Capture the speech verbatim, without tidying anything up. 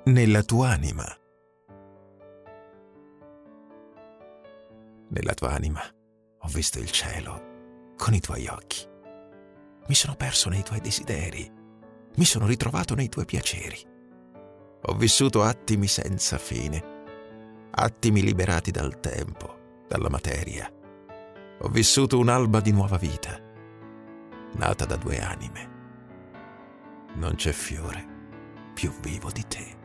nella tua anima. Nella tua anima ho visto il cielo con i tuoi occhi. Mi sono perso nei tuoi desideri. Mi sono ritrovato nei tuoi piaceri. Ho vissuto attimi senza fine, attimi liberati dal tempo, dalla materia. Ho vissuto un'alba di nuova vita, nata da due anime. Non c'è fiore più vivo di te.